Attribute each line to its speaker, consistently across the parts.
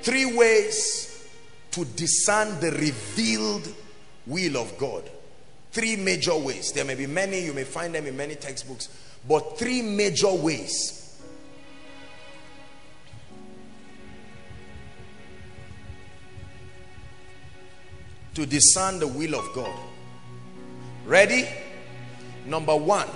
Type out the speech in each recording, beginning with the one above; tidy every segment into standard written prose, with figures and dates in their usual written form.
Speaker 1: 3 ways to discern the revealed will of God. 3 major ways. There may be many, you may find them in many textbooks, but 3 major ways. To discern the will of God. Ready? Number 1,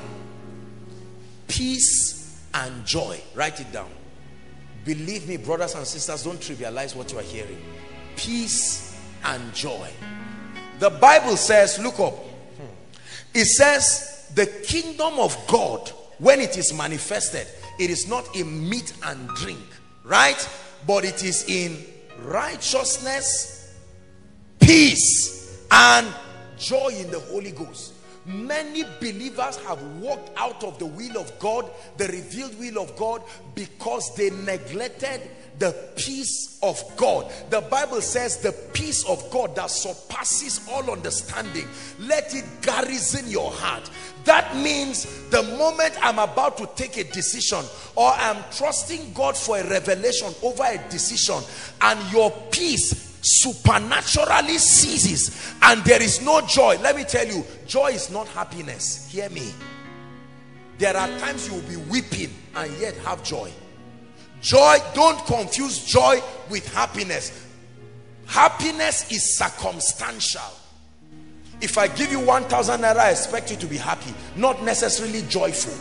Speaker 1: peace and joy. Write it down. Believe me, brothers and sisters, don't trivialize what you are hearing. Peace and joy. The Bible says, look up. It says the kingdom of God, when it is manifested, it is not in meat and drink, right? But it is in righteousness, peace, and joy in the Holy Ghost. Many believers have walked out of the will of God, the revealed will of God, because they neglected the peace of God. The Bible says the peace of God that surpasses all understanding, let it garrison your heart. That means the moment I'm about to take a decision, or I'm trusting God for a revelation over a decision, and your peace supernaturally ceases and there is no joy. Let me tell you, joy is not happiness. Hear me. There are times you will be weeping and yet have joy. Joy, don't confuse joy with happiness. Happiness is circumstantial. If I give you 1,000 naira, I expect you to be happy, not necessarily joyful.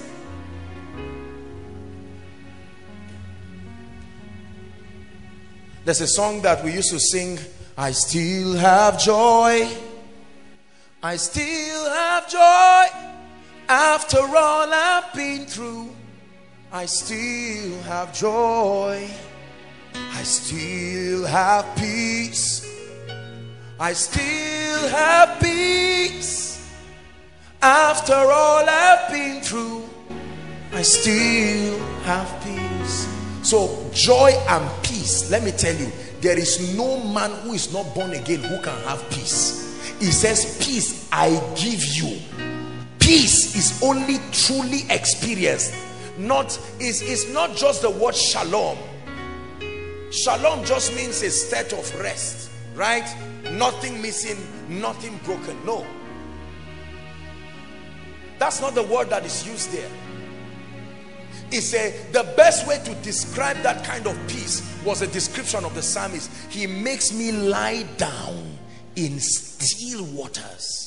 Speaker 1: There's a song that we used to sing. I still have joy. I still have joy. After all I've been through, I still have joy. I still have peace. I still have peace. After all I've been through, I still have peace. So joy and peace, let me tell you, there is no man who is not born again who can have peace. He says, peace I give you. Peace is only truly experienced. It's not just the word shalom. Shalom just means a state of rest, right? Nothing missing, nothing broken. No, that's not the word that is used there. It's the best way to describe that kind of peace was a description of the psalmist. He makes me lie down in still waters.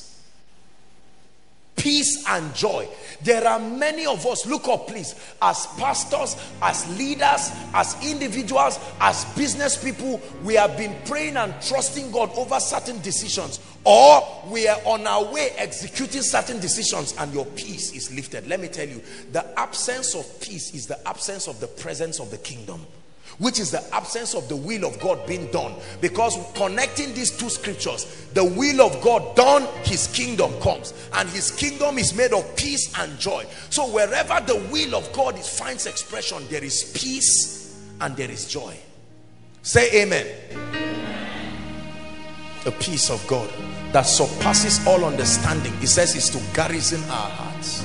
Speaker 1: Peace and joy. There are many of us, look up please, as pastors, as leaders, as individuals, as business people, we have been praying and trusting God over certain decisions, or we are on our way executing certain decisions, and your peace is lifted. Let me tell you, the absence of peace is the absence of the presence of the kingdom, which is the absence of the will of God being done. Because connecting these two scriptures, the will of God done, his kingdom comes, and his kingdom is made of peace and joy. So wherever the will of God finds expression, there is peace and there is joy. Say amen. The peace of God that surpasses all understanding, it says, is to garrison our hearts.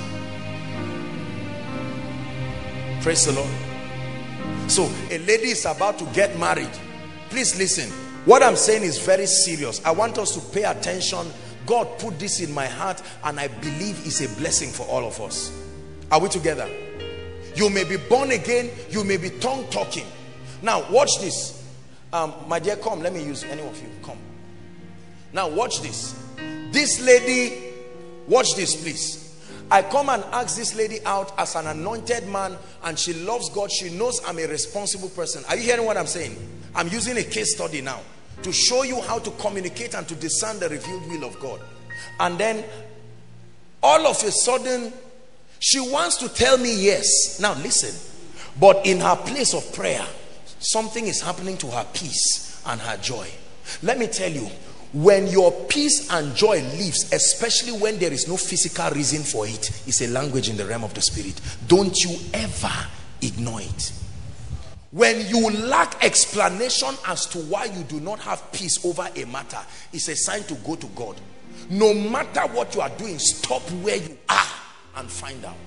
Speaker 1: Praise the Lord. So a lady is about to get married. Please listen. What I'm saying is very serious. I want us to pay attention. God put this in my heart, and I believe it's a blessing for all of us. Are we together? You may be born again. You may be tongue talking. Now watch this. My dear, come. Let me use any of you. Come. Now watch this. This lady, watch this please. I come and ask this lady out as an anointed man, and she loves God. She knows I'm a responsible person. Are you hearing what I'm saying? I'm using a case study now to show you how to communicate and to discern the revealed will of God. And then all of a sudden she wants to tell me yes. Now listen, but in her place of prayer, something is happening to her peace and her joy. Let me tell you, when your peace and joy leaves, especially when there is no physical reason for it, it's a language in the realm of the spirit. Don't you ever ignore it. When you lack explanation as to why you do not have peace over a matter, it's a sign to go to God. No matter what you are doing, stop where you are and find out.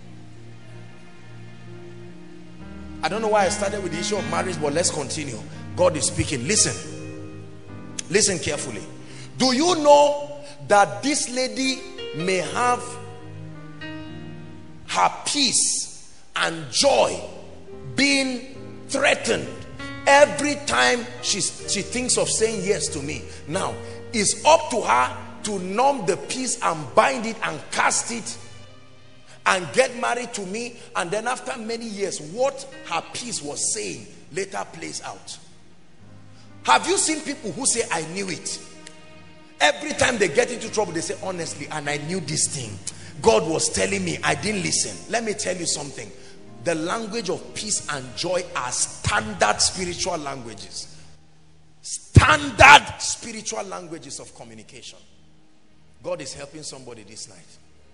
Speaker 1: I don't know why I started with the issue of marriage, but let's continue. God is speaking. Listen. Listen carefully. Do you know that this lady may have her peace and joy being threatened every time she thinks of saying yes to me? Now, it's up to her to numb the peace and bind it and cast it and get married to me, and then after many years, what her peace was saying later plays out. Have you seen people who say, I knew it? Every time they get into trouble, they say, honestly, and I knew this thing. God was telling me, I didn't listen. Let me tell you something. The language of peace and joy are standard spiritual languages. Standard spiritual languages of communication. God is helping somebody this night.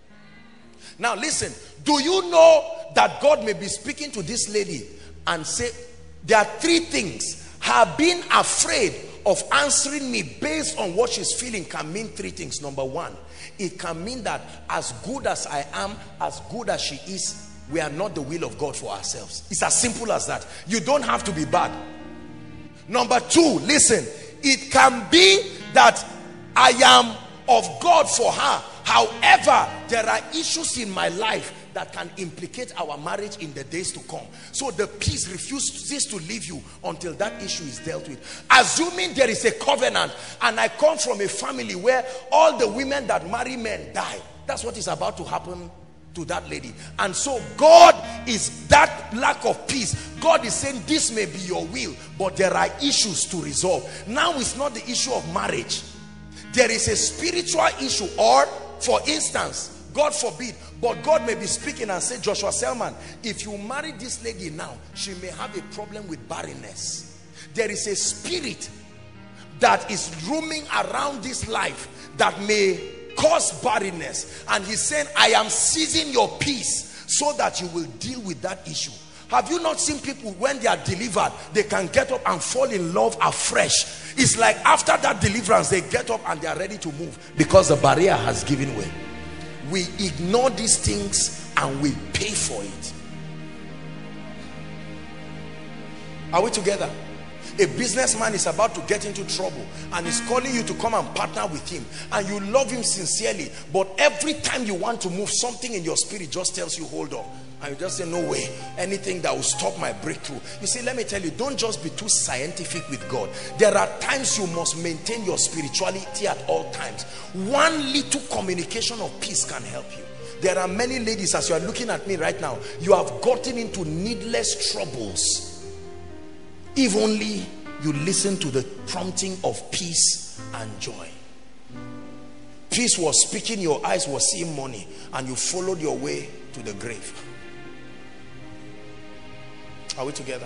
Speaker 1: Now listen, do you know that God may be speaking to this lady and say, there are three things. Her being afraid of answering me based on what she's feeling can mean three things. Number one, it can mean that as good as I am, as good as she is, we are not the will of God for ourselves. It's as simple as that. You don't have to be bad. Number two, listen, it can be that I am of God for her. However, there are issues in my life that can implicate our marriage in the days to come. So the peace refuses to leave you until that issue is dealt with. Assuming there is a covenant, and I come from a family where all the women that marry men die. That's what is about to happen to that lady. And so God is that lack of peace. God is saying this may be your will, but there are issues to resolve. Now it's not the issue of marriage. There is a spiritual issue, or for instance, God forbid, but God may be speaking and say, Joshua Selman, if you marry this lady now, she may have a problem with barrenness. There is a spirit that is roaming around this life that may cause barrenness, and he's saying, I am seizing your peace so that you will deal with that issue. Have you not seen people when they are delivered, they can get up and fall in love afresh? It's like after that deliverance, they get up and they are ready to move because the barrier has given way. We ignore these things and we pay for it. Are we together? A businessman is about to get into trouble and is calling you to come and partner with him, and you love him sincerely, but every time you want to move, something in your spirit just tells you hold on, and you just say no way, anything that will stop my breakthrough. You see, let me tell you, don't just be too scientific with God. There are times you must maintain your spirituality at all times. One little communication of peace can help you. There are many ladies, as you are looking at me right now, you have gotten into needless troubles. If only you listen to the prompting of peace and joy. Peace was speaking, your eyes were seeing money, and you followed your way to the grave. Are we together?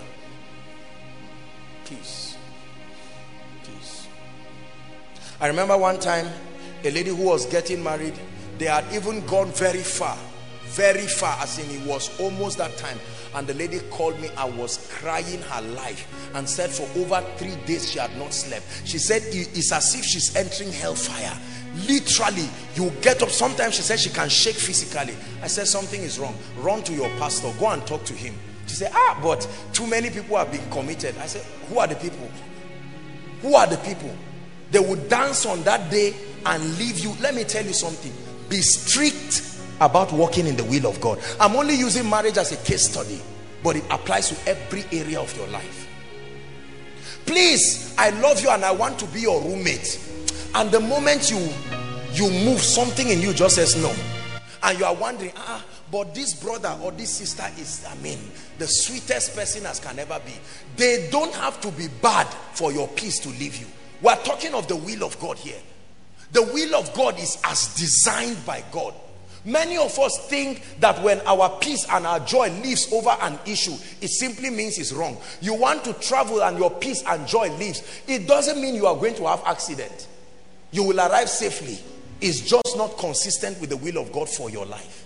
Speaker 1: Peace. Peace. I remember one time, a lady who was getting married, they had even gone very far, as in it was almost that time. And the lady called me. I was crying her life and said for over 3 days she had not slept. She said it's as if she's entering hellfire. Literally, you get up. Sometimes she said she can shake physically. I said something is wrong. Run to your pastor. Go and talk to him. She said, but too many people have been committed. I said, who are the people? Who are the people? They would dance on that day and leave you. Let me tell you something. Be strict about walking in the will of God. I'm only using marriage as a case study, but it applies to every area of your life. Please, I love you and I want to be your roommate, and the moment you move, something in you just says no, and you are wondering, but this brother or this sister is, the sweetest person as can ever be. They don't have to be bad for your peace to leave you. We're talking of the will of God here. The will of God is as designed by God. Many of us think that when our peace and our joy leaves over an issue, it simply means it's wrong. You want to travel and your peace and joy leaves. It doesn't mean you are going to have accident. You will arrive safely. It's just not consistent with the will of God for your life.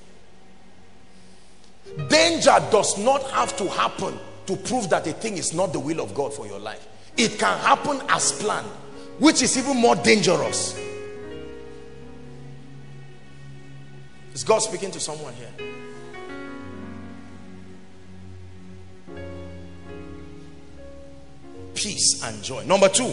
Speaker 1: Danger does not have to happen to prove that a thing is not the will of God for your life. It can happen as planned, which is even more dangerous. Is God speaking to someone here? peace and joy. Number 2,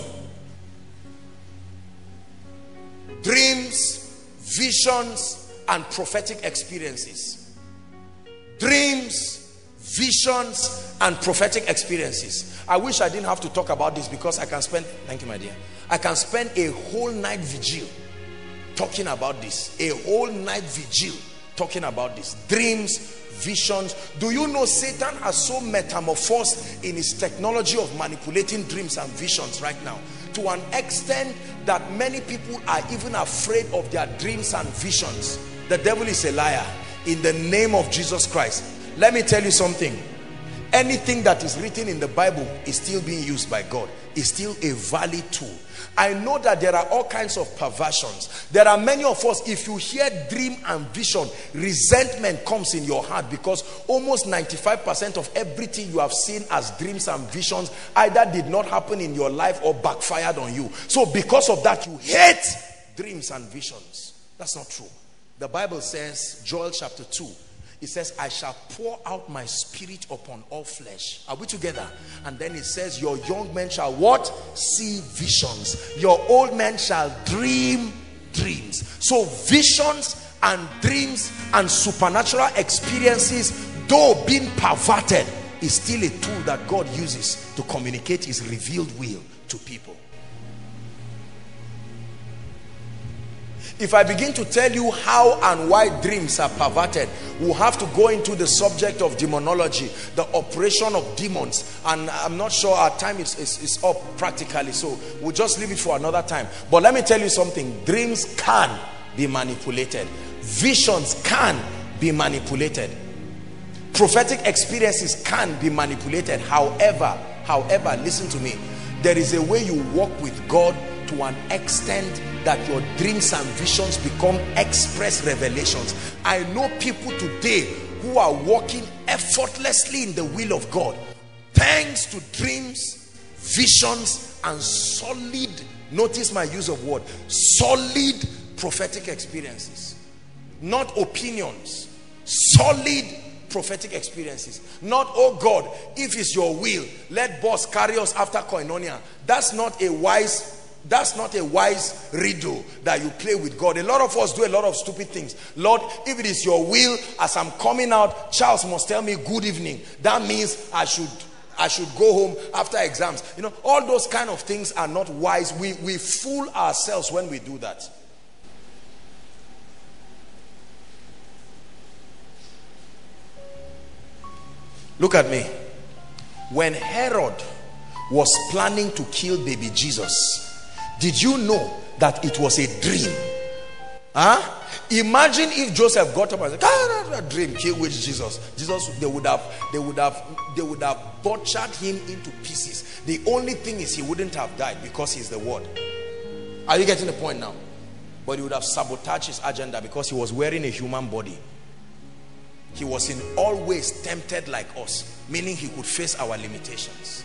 Speaker 1: dreams, visions, and prophetic experiences. Dreams, visions, and prophetic experiences. I wish I didn't have to talk about this because I can spend, thank you my dear, I can spend a whole night vigil talking about this. A whole night vigil talking about this. Dreams, visions. Do you know Satan has so metamorphosed in his technology of manipulating dreams and visions right now, to an extent that many people are even afraid of their dreams and visions. The devil is a liar. In the name of Jesus Christ, let me tell you something. Anything that is written in the Bible is still being used by God. It's still a valid tool. I know that there are all kinds of perversions. There are many of us, if you hear dream and vision, resentment comes in your heart, because almost 95% of everything you have seen as dreams and visions either did not happen in your life or backfired on you. So because of that, you hate dreams and visions. That's not true. The Bible says, Joel chapter 2, it says, I shall pour out my spirit upon all flesh. Are we together? And then it says, your young men shall what? See visions. Your old men shall dream dreams. So visions and dreams and supernatural experiences, though being perverted, is still a tool that God uses to communicate his revealed will to people. If I begin to tell you how and why dreams are perverted, we'll have to go into the subject of demonology, the operation of demons, and I'm not sure our time is up practically, so we'll just leave it for another time. But let me tell you something. Dreams can be manipulated. Visions can be manipulated. Prophetic experiences can be manipulated. However, listen to me. There is a way you walk with God to an extent that your dreams and visions become express revelations. I know people today who are walking effortlessly in the will of God thanks to dreams, visions, and solid, notice my use of word, solid prophetic experiences. Not opinions, solid prophetic experiences. Not, oh God, if it's your will, let boss carry us after koinonia. That's not a wise riddle that you play with God. A lot of us do a lot of stupid things. Lord, if it is your will, as I'm coming out, Charles must tell me good evening. That means I should go home after exams. You know, all those kind of things are not wise. We fool ourselves when we do that. Look at me. When Herod was planning to kill baby Jesus, did you know that it was a dream? Imagine if Joseph got up and said, dream, kill which Jesus. They would have butchered him into pieces. The only thing is he wouldn't have died because he's the word. Are you getting the point now? But he would have sabotaged his agenda because he was wearing a human body. He was in all ways tempted like us, meaning he could face our limitations.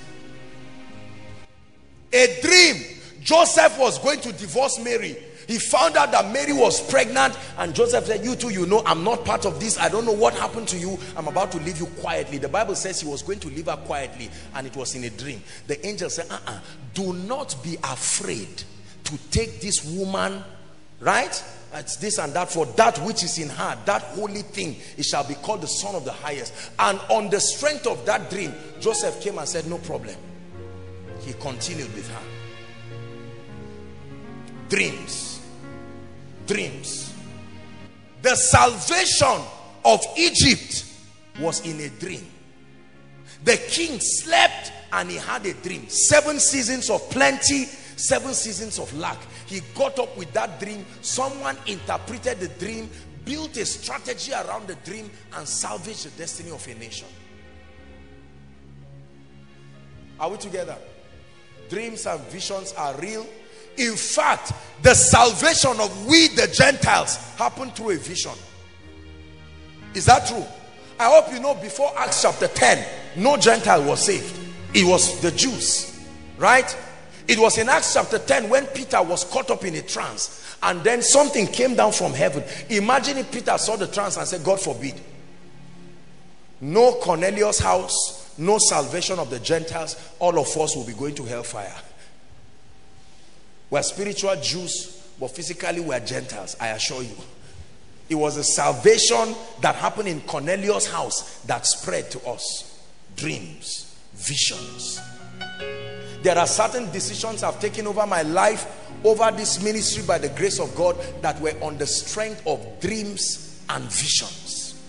Speaker 1: A dream. Joseph was going to divorce Mary. He found out that Mary was pregnant, and Joseph said, you too, you know, I'm not part of this. I don't know what happened to you. I'm about to leave you quietly. The Bible says he was going to leave her quietly, and it was in a dream. The angel said, do not be afraid to take this woman, right? It's this and that, for that which is in her, that holy thing, it shall be called the Son of the Highest. And on the strength of that dream, Joseph came and said, no problem. He continued with her. Dreams. The salvation of Egypt was in a dream. The king slept and he had a dream. 7 seasons of plenty, 7 seasons of lack. He got up with that dream. Someone interpreted the dream, built a strategy around the dream, and salvaged the destiny of a nation. Are we together? Dreams and visions are real. In fact, the salvation of we the Gentiles happened through a vision. Is that true? I hope you know, before Acts chapter 10, no Gentile was saved. It was the Jews, right? It was in Acts chapter 10 when Peter was caught up in a trance, and then something came down from heaven. Imagine if Peter saw the trance and said, God forbid. No Cornelius' house, no salvation of the Gentiles, all of us will be going to hellfire. We're spiritual Jews, but physically we're Gentiles, I assure you. It was a salvation that happened in Cornelius' house that spread to us. Dreams, visions. There are certain decisions I've taken over my life, over this ministry by the grace of God, that were on the strength of dreams and visions.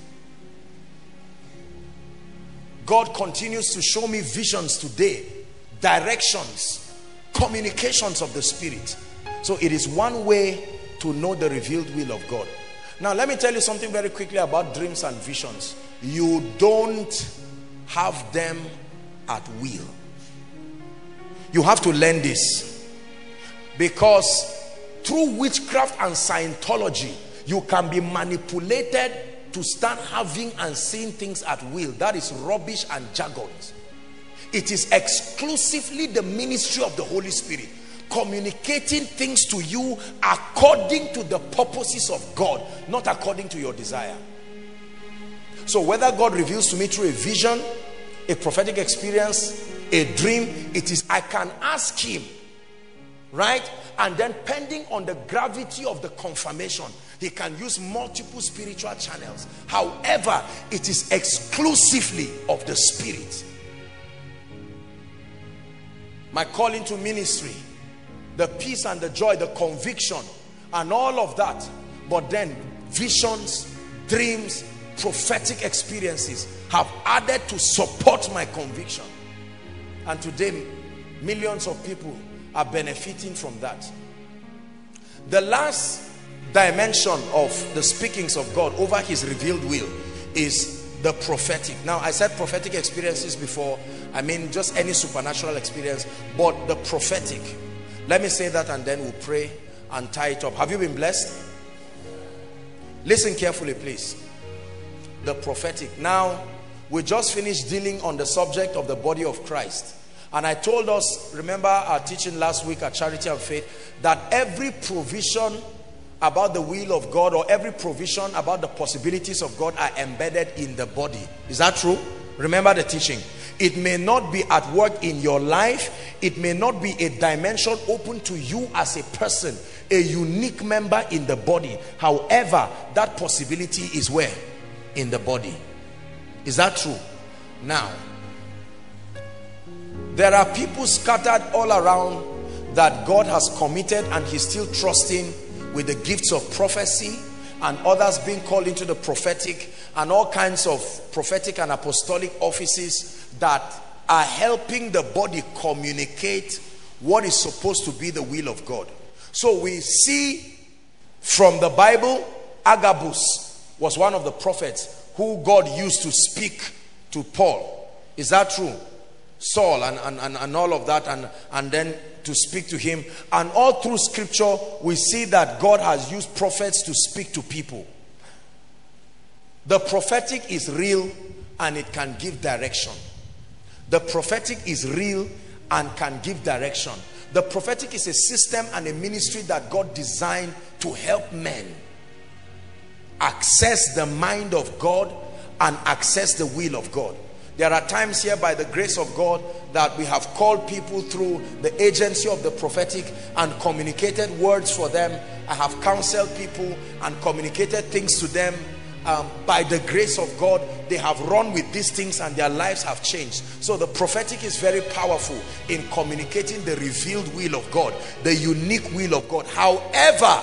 Speaker 1: God continues to show me visions today, directions, communications of the Spirit. So it is one way to know the revealed will of God. Now let me tell you something very quickly about dreams and visions. You don't have them at will. You have to learn this, because through witchcraft and Scientology you can be manipulated to start having and seeing things at will. That is rubbish and jargon. It is exclusively the ministry of the Holy Spirit communicating things to you according to the purposes of God, not according to your desire. So whether God reveals to me through a vision, a prophetic experience, a dream, it is, I can ask him, right? And then pending on the gravity of the confirmation, he can use multiple spiritual channels. However, it is exclusively of the Spirit. My calling to ministry, the peace and the joy, the conviction and all of that, but then visions, dreams, prophetic experiences have added to support my conviction. And today millions of people are benefiting from that. The last dimension of the speakings of God over his revealed will is the prophetic. Now I said prophetic experiences before, I mean just any supernatural experience, but the prophetic. Let me say that and then we'll pray and tie it up. Have you been blessed? Listen carefully, please. The prophetic. Now we just finished dealing on the subject of the body of Christ, and I told us, remember our teaching last week at Charity and Faith, that every provision about the will of God, or every provision about the possibilities of God, are embedded in the body. Is that true? Remember the teaching. It may not be at work in your life. It may not be a dimension open to you as a person, a unique member in the body. However, that possibility is where? In the body. Is that true? Now, there are people scattered all around that God has committed and he's still trusting with the gifts of prophecy, and others being called into the prophetic, and all kinds of prophetic and apostolic offices that are helping the body communicate what is supposed to be the will of God. So we see from the Bible, Agabus was one of the prophets who God used to speak to Paul. Is that true? Saul and all of that, and then to speak to him. And all through scripture we see that God has used prophets to speak to people. The prophetic is real and it can give direction. The prophetic is real and can give direction. The prophetic is a system and a ministry that God designed to help men access the mind of God and access the will of God. There are times here by the grace of God that we have called people through the agency of the prophetic and communicated words for them. I have counseled people and communicated things to them. By the grace of God, they have run with these things and their lives have changed. So the prophetic is very powerful in communicating the revealed will of God, the unique will of God. However,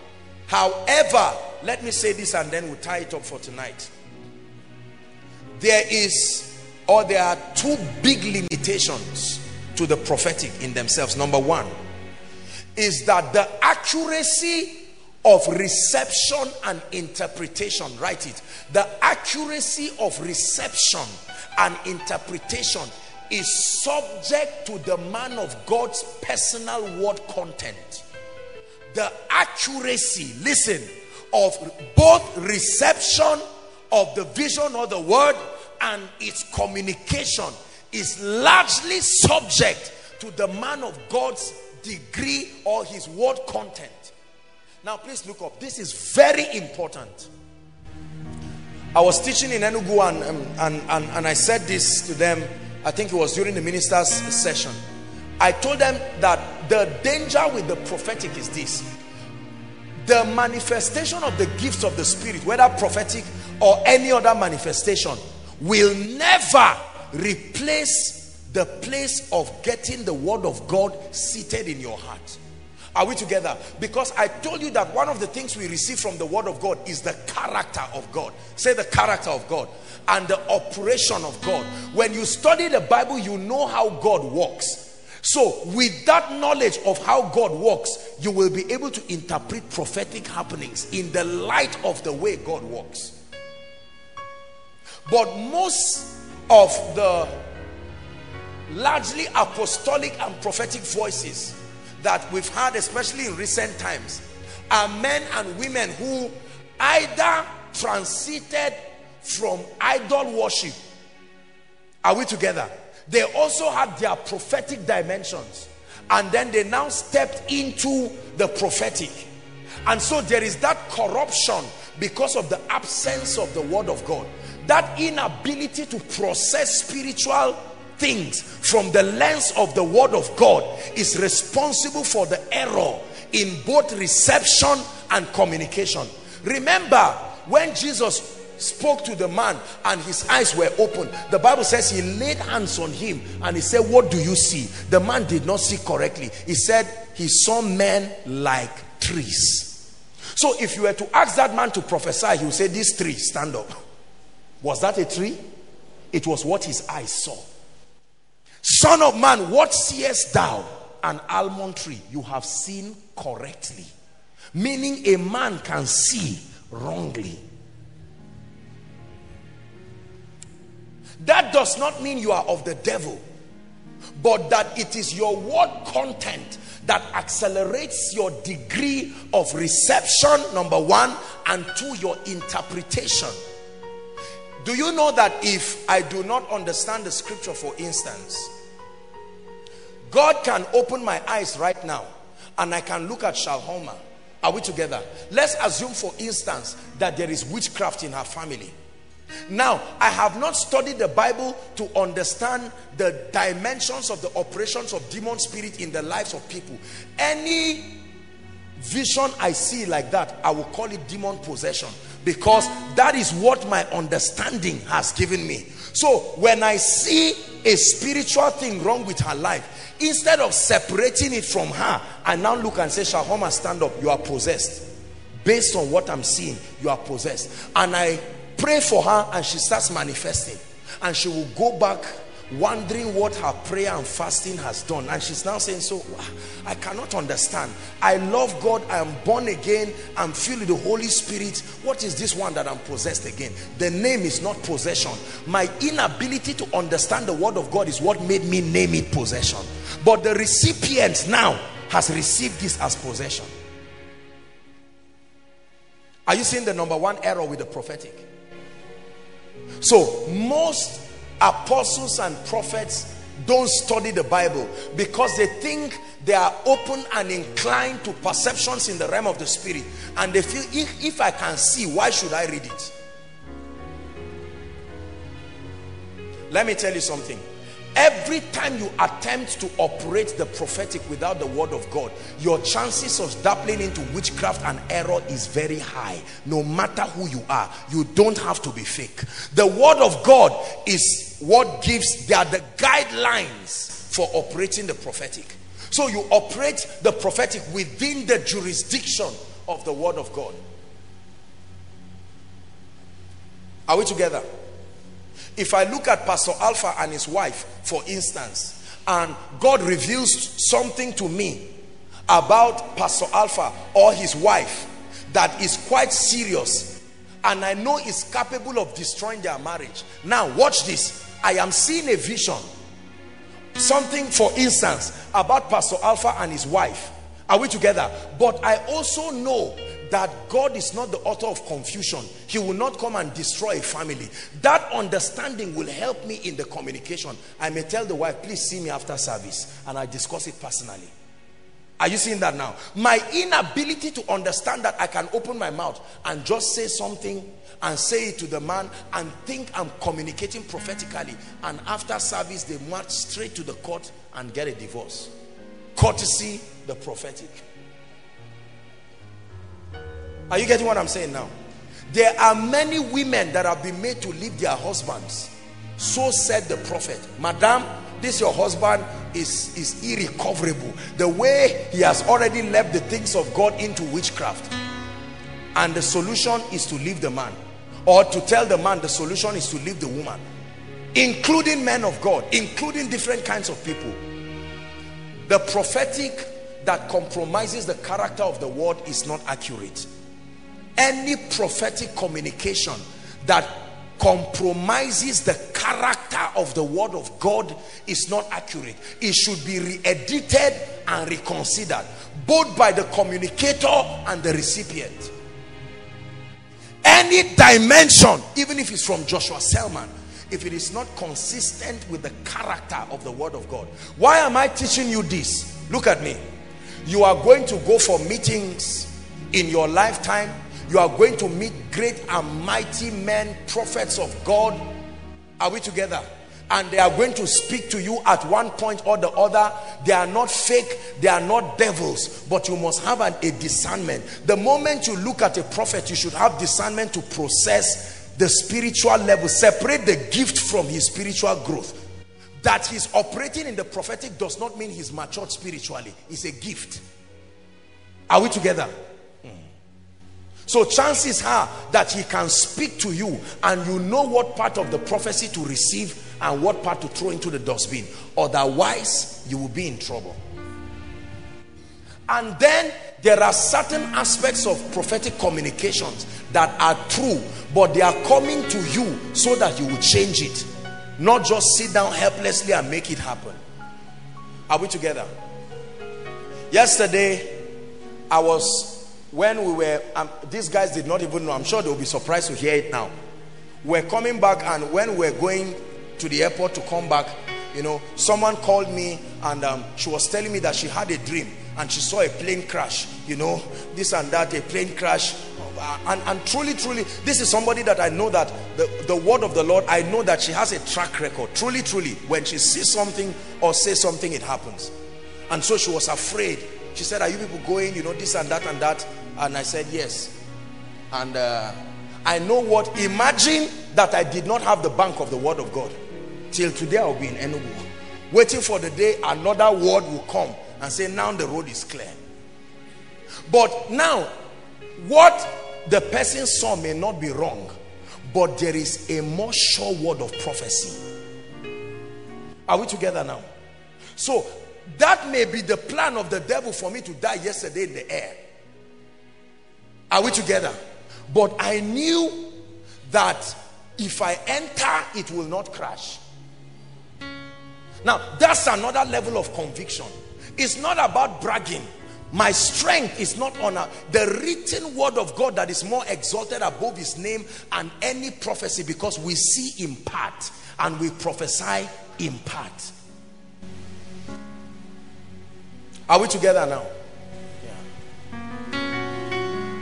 Speaker 1: let me say this and then we'll tie it up for tonight. There are two big limitations to the prophetic in themselves. Number one is that the accuracy of reception and interpretation, write it, the accuracy of reception and interpretation is subject to the man of God's personal word content. The accuracy, listen, of both reception of the vision or the word and its communication is largely subject to the man of God's degree or his word content. Now please look up. This is very important. I was teaching in Enugu and I said this to them. I think it was during the ministers' session. I told them that the danger with the prophetic is this: the manifestation of the gifts of the Spirit, whether prophetic or any other manifestation, will never replace the place of getting the word of God seated in your heart. Are we together? Because I told you that one of the things we receive from the word of God is the character of God. Say the character of God and the operation of God. When you study the Bible, you know how God works. So with that knowledge of how God works, you will be able to interpret prophetic happenings in the light of the way God works. But most of the largely apostolic and prophetic voices that we've had, especially in recent times, are men and women who either transited from idol worship. Are we together? They also had their prophetic dimensions, and then they now stepped into the prophetic. And so there is that corruption because of the absence of the word of God. That inability to process spiritual things from the lens of the word of God is responsible for the error in both reception and communication. Remember when Jesus spoke to the man and his eyes were open, the Bible says he laid hands on him and he said, "What do you see?" The man did not see correctly. He said he saw men like trees. So if you were to ask that man to prophesy, he would say, "This tree, stand up." Was that a tree? It was what his eyes saw. "Son of man, what seest thou?" An almond tree. You have seen correctly. Meaning a man can see wrongly. That does not mean you are of the devil, but that it is your word content that accelerates your degree of reception, number one, and two, your interpretation. Do you know that if I do not understand the scripture, for instance, God can open my eyes right now and I can look at Shalhoma. Are we together? Let's assume, for instance, that there is witchcraft in her family. Now, I have not studied the Bible to understand the dimensions of the operations of demon spirit in the lives of people. Any vision I see like that, I will call it demon possession, because that is what my understanding has given me. So when I see a spiritual thing wrong with her life, instead of separating it from her, I now look and say, "Shalhoma, stand up, you are possessed. Based on what I'm seeing, you are possessed." And I pray for her and she starts manifesting, and she will go back wondering what her prayer and fasting has done. And she's now saying, "So I cannot understand. I love God, I am born again, I'm filled with the Holy Spirit. What is this one that I'm possessed again?" The name is not possession. My inability to understand the word of God is what made me name it possession. But the recipient now has received this as possession. Are you seeing the number one error with the prophetic? So most apostles and prophets don't study the Bible because they think they are open and inclined to perceptions in the realm of the spirit, and they feel, if I can see, why should I read it? Let me tell you something. Every time you attempt to operate the prophetic without the word of God, your chances of dabbling into witchcraft and error is very high. No matter who you are, you don't have to be fake. The word of God is what gives, they are the guidelines for operating the prophetic. So you operate the prophetic within the jurisdiction of the word of God. Are we together? If I look at Pastor Alpha and his wife, for instance, and God reveals something to me about Pastor Alpha or his wife that is quite serious, and I know is capable of destroying their marriage. Now watch this. I am seeing a vision, something, for instance, about Pastor Alpha and his wife. Are we together? But I also know that God is not the author of confusion. He will not come and destroy a family. That understanding will help me in the communication. I may tell the wife, "Please see me after service," and I discuss it personally. Are you seeing that now? My inability to understand that I can open my mouth and just say something and say it to the man and think I'm communicating prophetically, and after service they march straight to the court and get a divorce. Courtesy the prophetic. Are you getting what I'm saying now? There are many women that have been made to leave their husbands. So said the prophet. Madam, this your husband is irrecoverable. The way he has already left the things of God into witchcraft. And the solution is to leave the man. Or to tell the man the solution is to leave the woman. Including men of God. Including different kinds of people. The prophetic that compromises the character of the word is not accurate. Any prophetic communication that compromises the character of the word of God is not accurate. It should be re-edited and reconsidered, both by the communicator and the recipient. Any dimension, even if it's from Joshua Selman, if it is not consistent with the character of the word of God. Why am I teaching you this? Look at me. You are going to go for meetings in your lifetime. You are going to meet great and mighty men, prophets of God. Are we together? And they are going to speak to you at one point or the other. They are not fake, they are not devils, but you must have a discernment. The moment you look at a prophet, you should have discernment to process the spiritual level. Separate the gift from his spiritual growth. That he's operating in the prophetic does not mean he's matured spiritually. It's a gift. Are we together? So chances are that he can speak to you and you know what part of the prophecy to receive and what part to throw into the dustbin. Otherwise, you will be in trouble. And then there are certain aspects of prophetic communications that are true, but they are coming to you so that you will change it. Not just sit down helplessly and make it happen. Are we together? Yesterday, when we were, these guys did not even know. I'm sure they'll be surprised to hear it now. We're coming back, and when we're going to the airport to come back, you know, someone called me and she was telling me that she had a dream and she saw a plane crash, you know, this and that, a plane crash. And truly, this is somebody that I know that the word of the Lord, I know that she has a track record. Truly, when she sees something or says something, it happens. And so she was afraid. She said, are you people going, you know, this and that and that? And I said, yes. And I know what, imagine that I did not have the bank of the word of God. Till today I'll be in Enugu, waiting for the day another word will come and say, now the road is clear. But now, what the person saw may not be wrong, but there is a more sure word of prophecy. Are we together now? So, that may be the plan of the devil for me to die yesterday in the air. Are we together? But I knew that if I enter, it will not crash. Now, that's another level of conviction. It's not about bragging. My strength is not on the written word of God that is more exalted above his name and any prophecy, because we see in part and we prophesy in part. Are we together now? Yeah.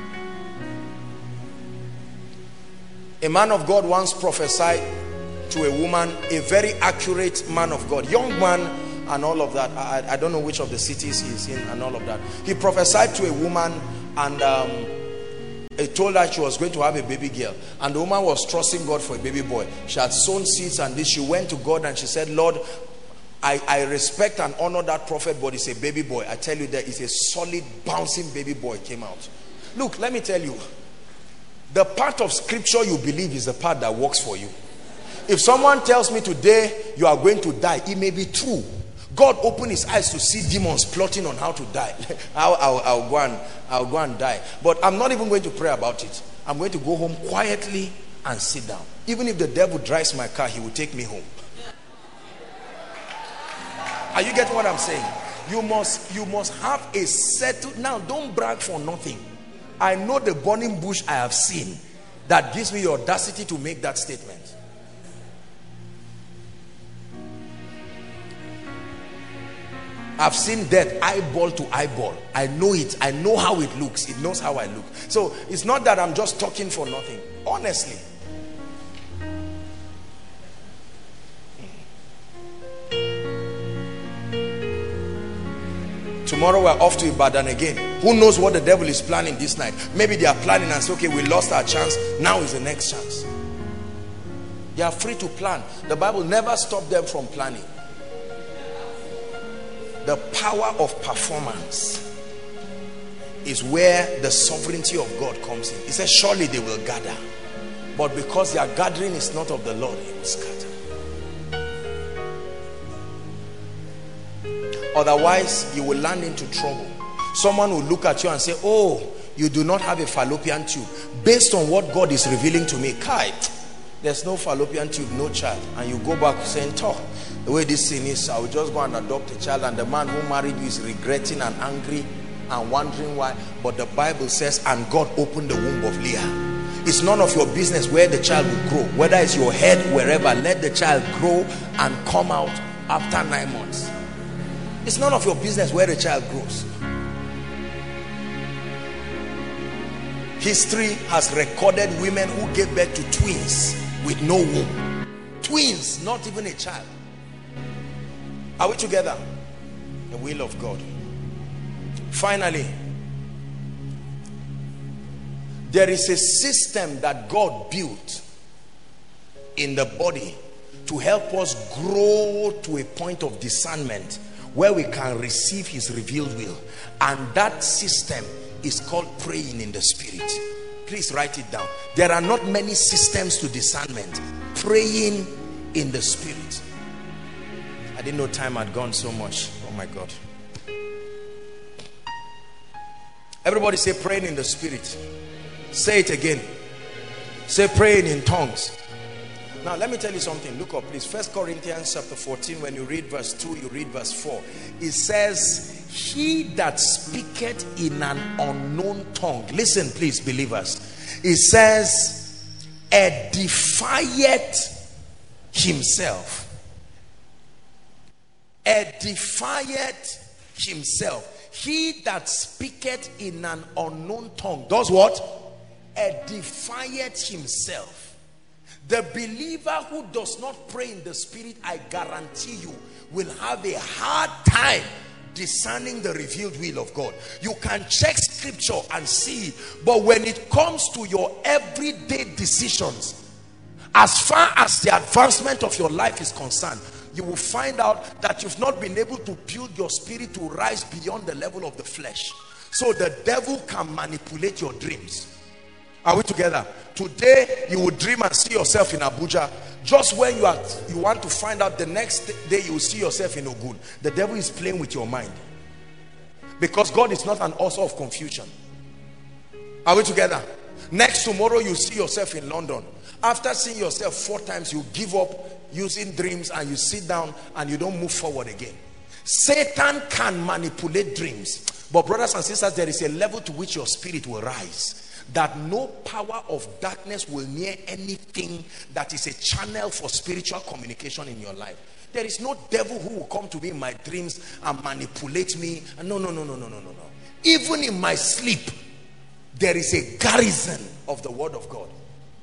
Speaker 1: A man of God once prophesied to a woman, a very accurate man of God, young man and all of that. I don't know which of the cities he's in and all of that. He prophesied to a woman and he told her she was going to have a baby girl, and the woman was trusting God for a baby boy. She had sown seeds and this. She went to God and she said, Lord, I respect and honor that prophet, but it's a baby boy. I tell you, there is a solid bouncing baby boy came out. Look, let me tell you, the part of scripture you believe is the part that works for you. If someone tells me today you are going to die, it may be true. God opened his eyes to see demons plotting on how to die. I'll go and die. But I'm not even going to pray about it. I'm going to go home quietly and sit down. Even if the devil drives my car, he will take me home. Are you getting what I'm saying? You must have a settled. Now, don't brag for nothing. I know the burning bush I have seen that gives me the audacity to make that statement. I've seen death eyeball to eyeball. I know it. I know how it looks. It knows how I look. So it's not that I'm just talking for nothing. Honestly. Tomorrow we're off to Ibadan again. Who knows what the devil is planning this night? Maybe they are planning and say, okay, we lost our chance. Now is the next chance. They are free to plan. The Bible never stopped them from planning. The power of performance is where the sovereignty of God comes in. He says, surely they will gather. But because their gathering is not of the Lord, it will scatter. Otherwise, you will land into trouble. Someone will look at you and say, oh, you do not have a fallopian tube. Based on what God is revealing to me, Kai, there's no fallopian tube, no child. And you go back saying, talk, the way this thing is, I will just go and adopt a child. And the man who married you is regretting and angry and wondering why. But the Bible says, and God opened the womb of Leah. It's none of your business where the child will grow. Whether it's your head, wherever, let the child grow and come out after 9 months. It's none of your business where the child grows. History has recorded women who gave birth to twins with no womb. Twins, not even a child. Are we together? The will of God. Finally, there is a system that God built in the body to help us grow to a point of discernment where we can receive his revealed will. And that system is called praying in the spirit. Please write it down. There are not many systems to discernment. Praying in the spirit. I didn't know time had gone so much. Oh my God. Everybody say praying in the spirit. Say it again. Say praying in tongues. Now let me tell you something. Look up please. 1 Corinthians chapter 14, when you read verse 2, you read verse 4. It says, he that speaketh in an unknown tongue. Listen please, believers. It says, edifieth himself. Edifieth himself. He that speaketh in an unknown tongue does what? Edifieth himself. The believer who does not pray in the spirit, I guarantee you, will have a hard time discerning the revealed will of God. You can check scripture and see it, but when it comes to your everyday decisions, as far as the advancement of your life is concerned, you will find out that you've not been able to build your spirit to rise beyond the level of the flesh. So the devil can manipulate your dreams. Are we together? Today you will dream and see yourself in Abuja. Just when you want to find out, the next day you will see yourself in Ogun. The devil is playing with your mind, because God is not an author of confusion. Are we together? Next tomorrow you see yourself in London. After seeing yourself 4 times, you give up using dreams and you sit down and you don't move forward again. Satan can manipulate dreams, but brothers and sisters, there is a level to which your spirit will rise, that no power of darkness will near anything that is a channel for spiritual communication in your life. There is no devil who will come to me in my dreams and manipulate me. No. Even in my sleep, there is a garrison of the word of God.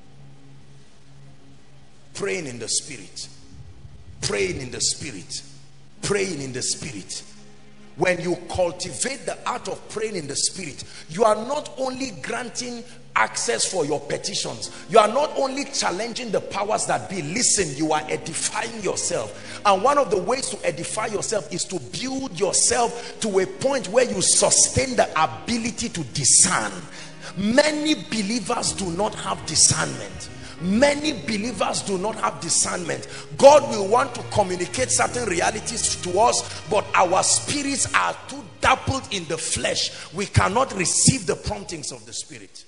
Speaker 1: Praying in the spirit. Praying in the spirit. Praying in the spirit. When you cultivate the art of praying in the spirit, you are not only granting access for your petitions, you are not only challenging the powers that be. Listen, you are edifying yourself. And one of the ways to edify yourself is to build yourself to a point where you sustain the ability to discern. Many believers do not have discernment. Many believers do not have discernment. God will want to communicate certain realities to us, but our spirits are too dappled in the flesh. We cannot receive the promptings of the spirit.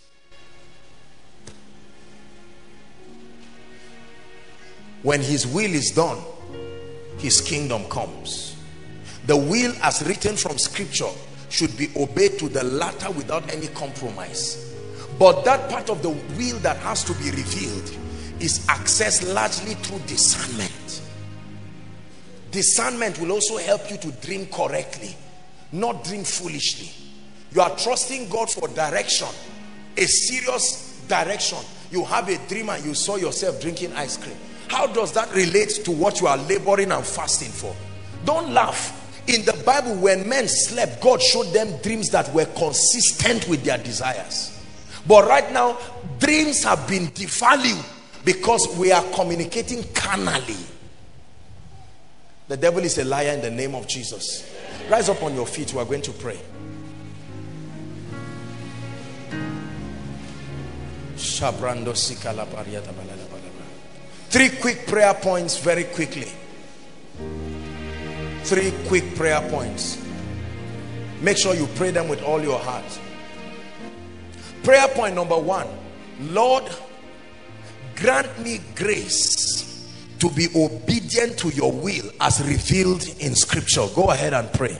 Speaker 1: When his will is done, his kingdom comes. The will as written from scripture should be obeyed to the latter without any compromise. But that part of the will that has to be revealed is accessed largely through discernment. Discernment will also help you to dream correctly, not dream foolishly. You are trusting God for direction, a serious direction. You have a dream and you saw yourself drinking ice cream. How does that relate to what you are laboring and fasting for? Don't laugh. In the Bible, when men slept, God showed them dreams that were consistent with their desires. But right now, dreams have been devalued because we are communicating carnally. The devil is a liar in the name of Jesus. Rise up on your feet. We are going to pray. Three quick prayer points very quickly. Three quick prayer points. Make sure you pray them with all your heart. Prayer point number one: Lord, grant me grace to be obedient to your will as revealed in scripture. Go ahead and pray.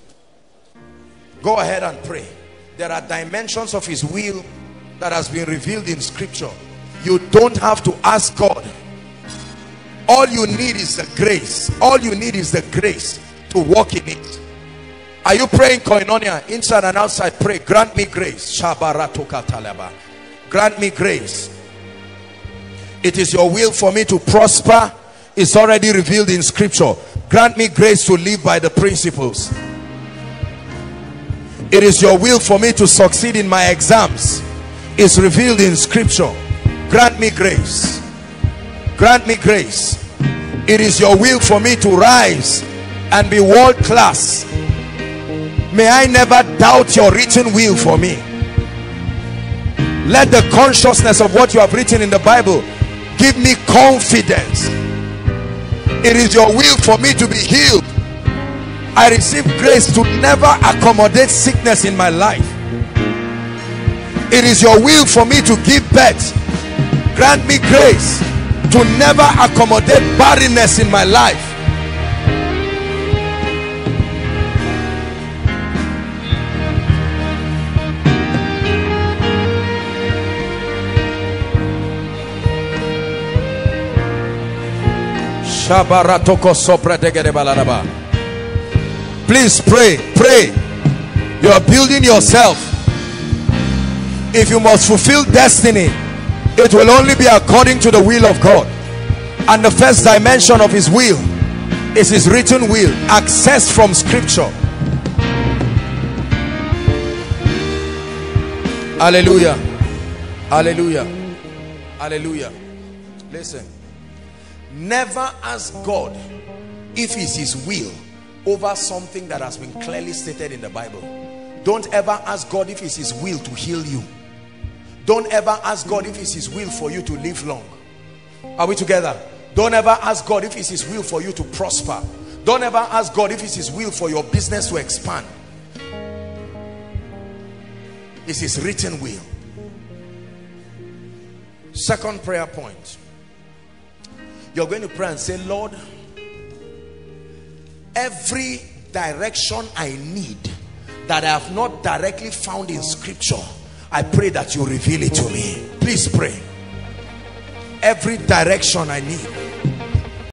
Speaker 1: Go ahead and pray. There are dimensions of his will that has been revealed in scripture. You don't have to ask God. All you need is the grace. All you need is the grace to walk in it. Are you praying, Koinonia? Inside and outside, pray. Grant me grace. Grant me grace. It is your will for me to prosper. It's already revealed in scripture. Grant me grace to live by the principles. It is your will for me to succeed in my exams. It's revealed in scripture. Grant me grace. Grant me grace. It is your will for me to rise and be world class. May I never doubt your written will for me. Let the consciousness of what you have written in the Bible give me confidence. It is your will for me to be healed. I receive grace to never accommodate sickness in my life. It is your will for me to give birth. Grant me grace to never accommodate barrenness in my life. Please pray. You are building yourself. If you must fulfill destiny, it will only be according to the will of God. And the first dimension of his will is his written will, access from scripture. Hallelujah. Hallelujah. Hallelujah. Listen, never ask God if it's his will over something that has been clearly stated in the Bible. Don't ever ask God if it's his will to heal you. Don't ever ask God if it's his will for you to live long. Are we together? Don't ever ask God if it's his will for you to prosper. Don't ever ask God if it's his will for your business to expand. It's his written will. Second prayer point. You're going to pray and say, Lord, every direction I need that I have not directly found in scripture, I pray that you reveal it to me. Please pray. Every direction I need